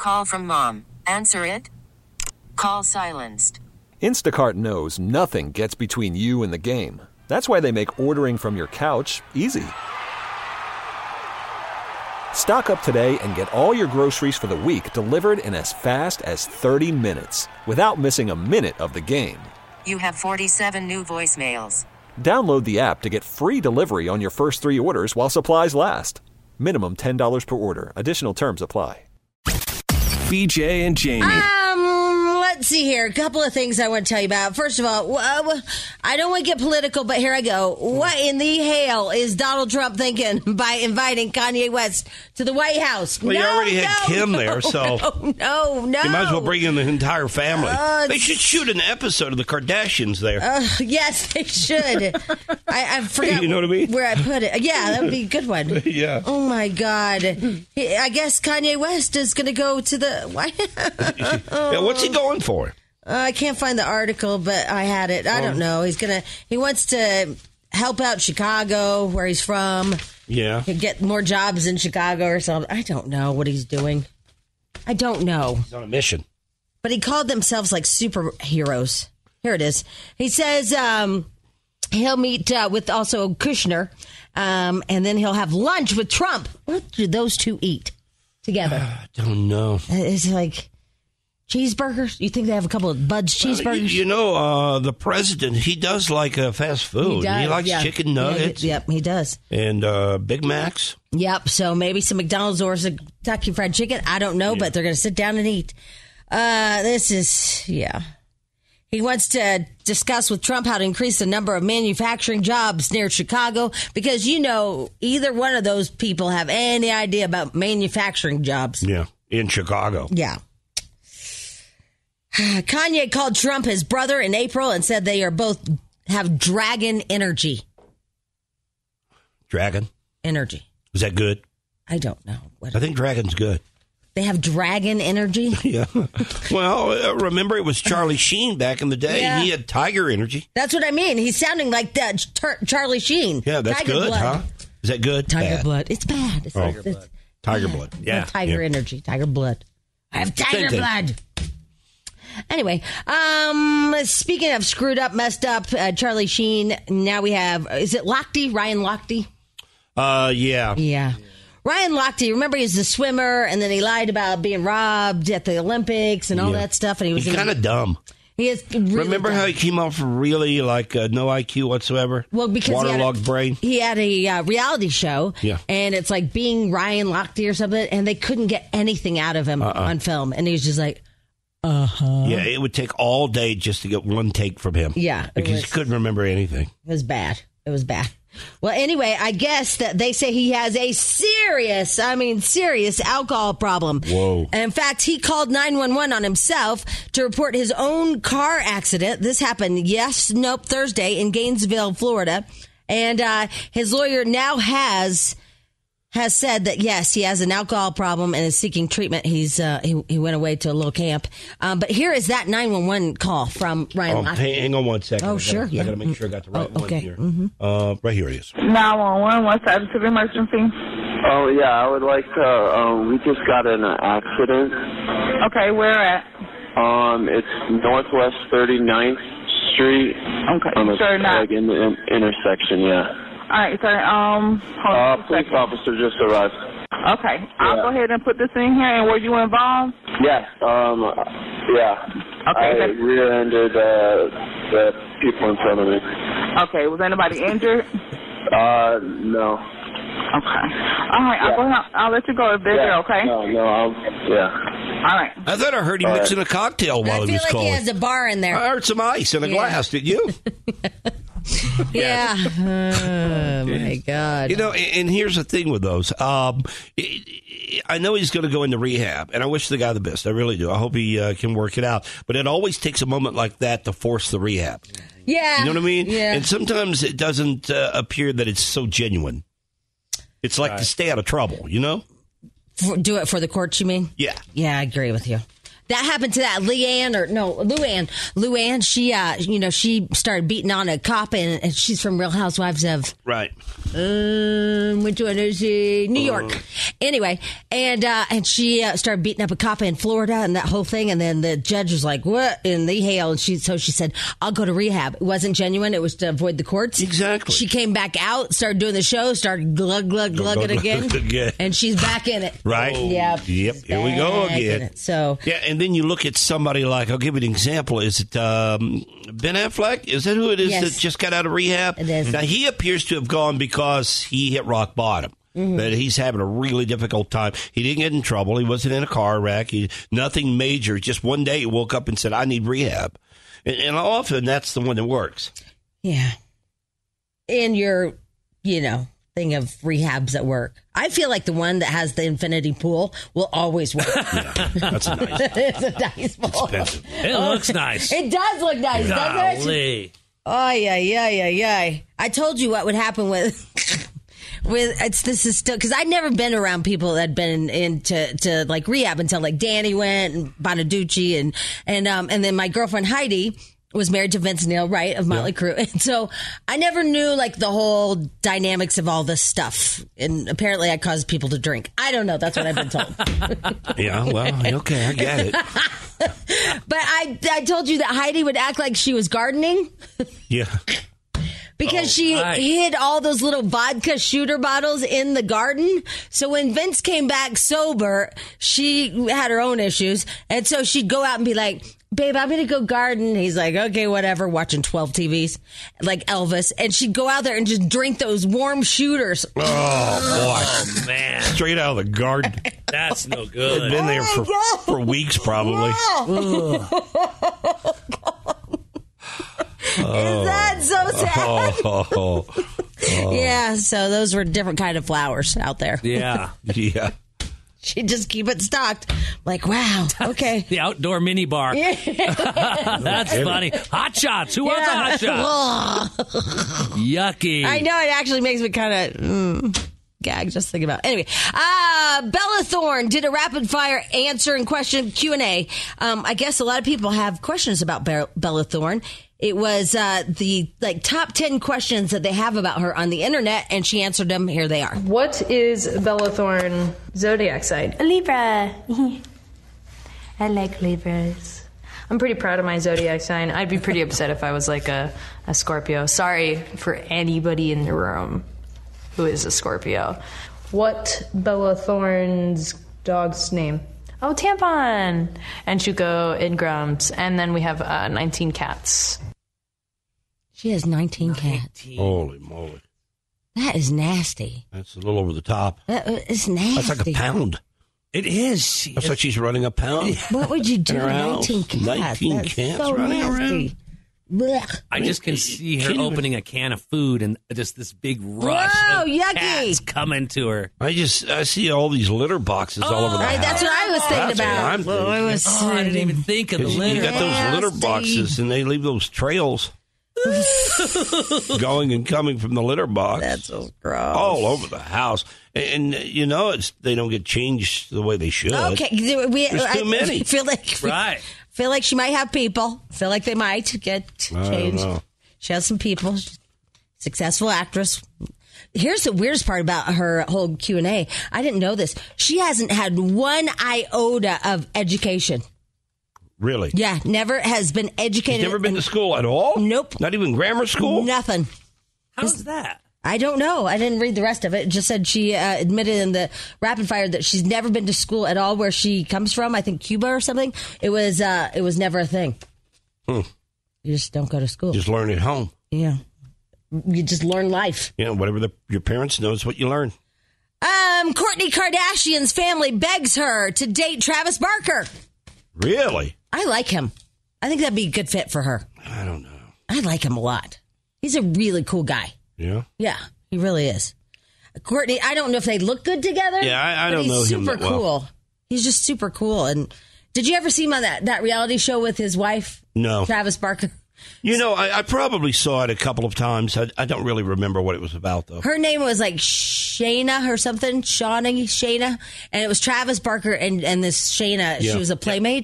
Call from mom. Answer it. Call silenced. Instacart knows nothing gets between you and the game. That's why they make ordering from your couch easy. Stock up today and get all your groceries for the week delivered in as fast as 30 minutes without missing a minute of the game. You have 47 new voicemails. Download the app to get free delivery on your first 3 orders while supplies last. Minimum $10 per order. Additional terms apply. BJ and Jamie. Let's see here. A couple of things I want to tell you about. First of all, I don't want to get political, but here I go. What in the hell is Donald Trump thinking by inviting Kanye West to the White House? Well, you already had Kim there, so no. You might as well bring in the entire family. They should shoot an episode of the Kardashians there. Yes, they should. I forgot. You know what I mean? Where I put it. Yeah, that would be a good one. Yeah. Oh my God. I guess Kanye West is going to go to the White House. Yeah, what's he going for? I can't find the article, but I had it. I don't know. He wants to help out Chicago, where he's from. Yeah. Get more jobs in Chicago or something. I don't know what he's doing. I don't know. He's on a mission. But he called themselves like superheroes. Here it is. He says he'll meet with also Kushner, and then he'll have lunch with Trump. What do those two eat together? I don't know. It's like cheeseburgers. You think they have a couple of Bud's cheeseburgers? You know, the president, he does like fast food. He likes chicken nuggets. Yep, he does. And Big Macs. Yep, so maybe some McDonald's or some Kentucky Fried Chicken. I don't know, but they're going to sit down and eat. He wants to discuss with Trump how to increase the number of manufacturing jobs near Chicago because, either one of those people have any idea about manufacturing jobs. Yeah, in Chicago. Yeah. Kanye called Trump his brother in April and said they are both have dragon energy. Dragon? Energy. Is that good? I don't know. I think dragon's good. They have dragon energy? Yeah. Well, remember it was Charlie Sheen back in the day. Yeah. He had tiger energy. That's what I mean. He's sounding like that Charlie Sheen. Yeah, that's tiger good, blood. huh? Is that good? Tiger Bad. blood. It's bad. It's tiger blood. Yeah. Tiger energy. Tiger blood. I have tiger blood. Anyway, speaking of screwed up, messed up, Charlie Sheen, now we have, is it Lochte? Ryan Lochte? Yeah. Yeah. Ryan Lochte, remember he's the swimmer, and then he lied about being robbed at the Olympics and all that stuff. And he's kind of dumb. He is really Remember dumb. how he came off really like no IQ whatsoever? Well, because waterlogged brain. He had a reality show, and it's like being Ryan Lochte or something, and they couldn't get anything out of him on film, and he was just like, Yeah, it would take all day just to get one take from him. Yeah, because he couldn't remember anything. It was bad. Well, anyway, I guess that they say he has a serious alcohol problem. Whoa. And in fact, he called 911 on himself to report his own car accident. This happened, Thursday in Gainesville, Florida. And his lawyer now has said that, yes, he has an alcohol problem and is seeking treatment. He went away to a little camp. But here is that 911 call from Ryan Lochte. Hang on one second. Oh, sure. I got to make sure I got the right one here. Mm-hmm. Right here it is. 911, what status of emergency? Oh, yeah, I would like to, we just got in an accident. Okay, where at? It's Northwest 39th Street. Okay, on the, sure not. like in the intersection, yeah. All right, so, hold on a police second. officer just arrived. Okay, I'll go ahead and put this in here, and were you involved? Yeah, yeah. Okay. I rear-ended, the people in front of me. Okay, was anybody injured? No. Okay. All right, I'll go ahead. I'll let you go if they're there, okay? No, All right. I thought I heard him mixing a cocktail while I he feel was like calling. he has a bar in there. I heard some ice in a glass. Did you? Yeah. Oh, my God. And here's the thing with those. I know he's going to go into rehab, and I wish the guy the best. I really do. I hope he can work it out. But it always takes a moment like that to force the rehab. Yeah. You know what I mean? Yeah. And sometimes it doesn't appear that it's so genuine. It's like to stay out of trouble, Do it for the courts, you mean? Yeah. Yeah, I agree with you. that happened to that Luann. She started beating on a cop, and she's from Real Housewives of Right. which one is she? New York. Anyway, and she started beating up a cop in Florida and that whole thing. And then the judge was like, "What in the hell?" And she said, "I'll go to rehab." It wasn't genuine. It was to avoid the courts. Exactly. She came back out, started doing the show, started glugging again, and she's back in it. Right. Yep. Here we go again. So yeah, and then you look at somebody like, I'll give you an example. Is it Ben Affleck? Is that who it is Yes. that just got out of rehab? It is. Now, he appears to have gone because he hit rock bottom. That he's having a really difficult time. He didn't get in trouble. He wasn't in a car wreck. Nothing major. Just one day he woke up and said, "I need rehab." And often that's the one that works. yeah, in your thing of rehabs at work, I feel like the one that has the infinity pool will always work. That's nice. It's a nice pool. Expensive. It looks nice. It does look nice, doesn't it? Golly. Oh yeah. I told you what would happen with this is still because I'd never been around people that had been into like rehab until like Danny went and Bonaducci and then my girlfriend Heidi was married to Vince Neil, right, of Motley Crue. And so I never knew like the whole dynamics of all this stuff. And apparently I caused people to drink. I don't know. That's what I've been told. Yeah, well, okay, I get it. But I told you that Heidi would act like she was gardening. Yeah. Because she hid all those little vodka shooter bottles in the garden. So when Vince came back sober, she had her own issues. And so she'd go out and be like, "Babe, I'm going to go garden." He's like, "Okay, whatever," watching 12 TVs like Elvis. And she'd go out there and just drink those warm shooters. Oh, boy. Oh, man. Straight out of the garden. That's no Had good. been there for weeks, probably. Is that so sad? Oh. Yeah, so those were different kind of flowers out there. Yeah. Yeah. She'd just keep it stocked. Like, wow, okay. The outdoor mini bar. That's funny. Hot shots. Who wants a hot shot? Yucky. I know, it actually makes me kind of gag just thinking about it. Anyway, Bella Thorne did a rapid fire answer and question Q&A. I guess a lot of people have questions about Bella Thorne. It was the top 10 questions that they have about her on the internet, and she answered them. Here they are. What is Bella Thorne zodiac sign? A Libra. I like Libras. I'm pretty proud of my zodiac sign. I'd be pretty upset if I was like a Scorpio. Sorry for anybody in the room who is a Scorpio. What Bella Thorne's dog's name? Oh, Tampon. And Shuko Ingrams. And then we have 19 cats. She has 19 cats. Holy moly. That is nasty. That's a little over the top. That is nasty. That's like a pound. It is. That's like she's running a pound. What would you do with 19 cats? 19 That's cats so running nasty. around. Blech. I just can see her opening a can of food and just this big rush Whoa, of yucky. cats coming to her. I see all these litter boxes all over the Right, house. that's what I was thinking That's what about. I'm thinking. I was I didn't even think of the 'Cause litter. You got those litter Nasty. boxes, and they leave those trails going and coming from the litter box. That's so gross. all over the house, and they don't get changed the way they should. Okay, There's too many. I feel like Right. Feel like she might have people. Feel like they might get I don't changed. know. She has some people. Successful actress. Here's the weirdest part about her whole Q&A. I didn't know this. She hasn't had one iota of education. Really? Yeah, never has been educated. Never been to school at all? Nope. Not even grammar school? Nothing. How's that? I don't know. I didn't read the rest of it. It just said she admitted in the rapid fire that she's never been to school at all where she comes from. I think Cuba or something. It was never a thing. You just don't go to school. Just learn at home. Yeah. You just learn life. Yeah, whatever your parents know is what you learn. Kourtney Kardashian's family begs her to date Travis Barker. Really? I like him. I think that'd be a good fit for her. I don't know. I like him a lot. He's a really cool guy. Yeah? Yeah, he really is. Kourtney, I don't know if they look good together. Yeah, I but don't know he's him super that well. cool. He's just super cool. And did you ever see him on that reality show with his wife? No. Travis Barker. I probably saw it a couple of times. I don't really remember what it was about, though. Her name was like Shayna or something. Shayna. And it was Travis Barker and this Shayna. Yeah. She was a playmate.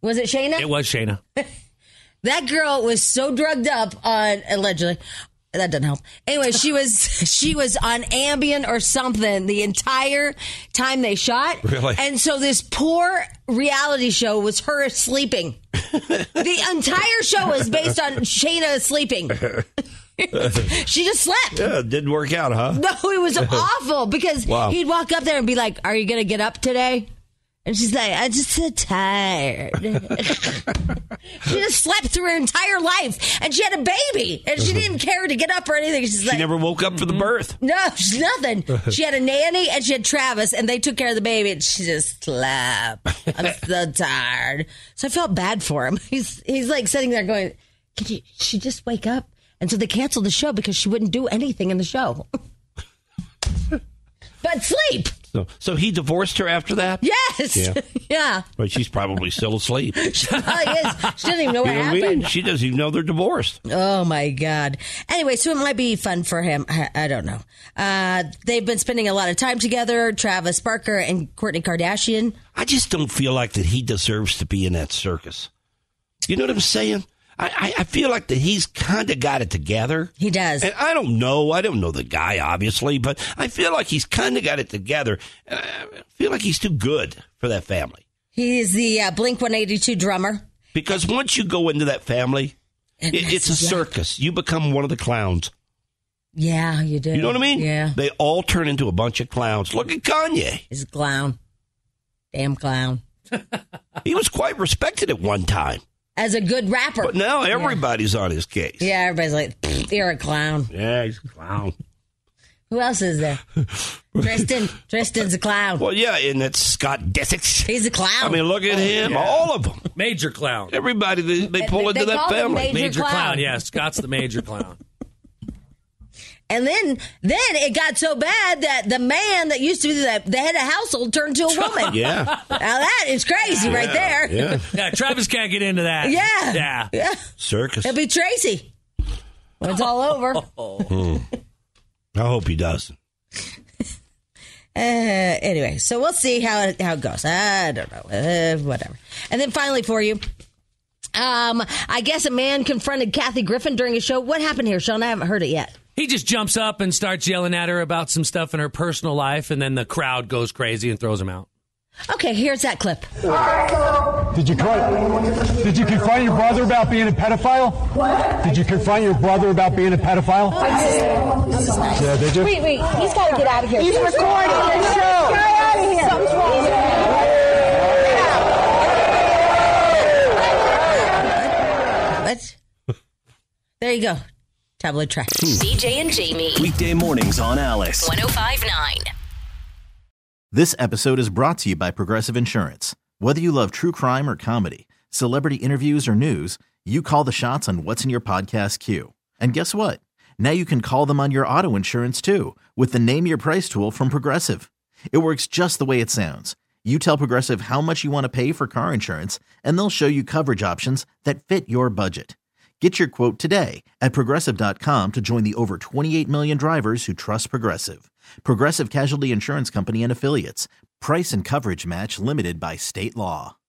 Was it Shayna? It was Shayna. That girl was so drugged up on, allegedly. That doesn't help. Anyway, she was on Ambien or something the entire time they shot. Really? And so this poor reality show was her sleeping. The entire show is based on Shayna sleeping. She just slept. Yeah, it didn't work out, huh? No, it was awful because Wow. he'd walk up there and be like, "Are you going to get up today?" And she's like, "I'm just so tired." She just slept through her entire life, and she had a baby, and she didn't care to get up or anything. She's She never woke up for the birth. No, she's nothing. She had a nanny, and she had Travis, and they took care of the baby, and she just slept. I'm so tired. So I felt bad for him. He's like sitting there going, "Can she just wake up?" And so they canceled the show because she wouldn't do anything in the show. But sleep. So he divorced her after that? Yes. Yeah. Yeah. But she's probably still asleep. She probably is. She doesn't even know what You know happened. what I mean? She doesn't even know they're divorced. Oh, my God. Anyway, so it might be fun for him. I don't know. They've been spending a lot of time together, Travis Barker and Kourtney Kardashian. I just don't feel like that he deserves to be in that circus. You know what I'm saying? I feel like that he's kind of got it together. He does. And I don't know the guy, obviously, but I feel like he's kind of got it together. And I feel like he's too good for that family. He's the Blink-182 drummer. Because once you go into that family, it's a circus. You become one of the clowns. Yeah, you do. You know what I mean? Yeah. They all turn into a bunch of clowns. Look at Kanye. He's a clown. Damn clown. He was quite respected at one time. As a good rapper. But now everybody's on his case. Yeah, everybody's like, "You're a clown." Yeah, he's a clown. Who else is there? Tristan's a clown. Well, yeah, and that's Scott Disick. He's a clown. I mean, look at him. Yeah. All of them. Major clown. Everybody, they pull into that call him family. Major Clown. Yeah, Scott's the major clown. And then it got so bad that the man that used to be the head of household turned to a woman. Yeah. Now that is crazy right there. Yeah. Yeah, Travis can't get into that. Yeah. Yeah. Circus. It'll be Tracy when it's all over. I hope he doesn't. Anyway, so we'll see how it goes. I don't know. Whatever. And then finally for you, I guess a man confronted Kathy Griffin during a show. What happened here, Sean? I haven't heard it yet. He just jumps up and starts yelling at her about some stuff in her personal life, and then the crowd goes crazy and throws him out. Okay, here's that clip. Did you confront your brother about being a pedophile? What? Did you confront your brother about being a pedophile? Yeah, did you? Wait, he's got to get out of here. He's recording the show. Get out of here. Something's wrong. What? There you go. Tabloid trash. BJ and Jamie. Weekday mornings on Alice. 105.9. This episode is brought to you by Progressive Insurance. Whether you love true crime or comedy, celebrity interviews or news, you call the shots on what's in your podcast queue. And guess what? Now you can call them on your auto insurance too with the Name Your Price tool from Progressive. It works just the way it sounds. You tell Progressive how much you want to pay for car insurance, and they'll show you coverage options that fit your budget. Get your quote today at Progressive.com to join the over 28 million drivers who trust Progressive. Progressive Casualty Insurance Company and Affiliates. Price and coverage match limited by state law.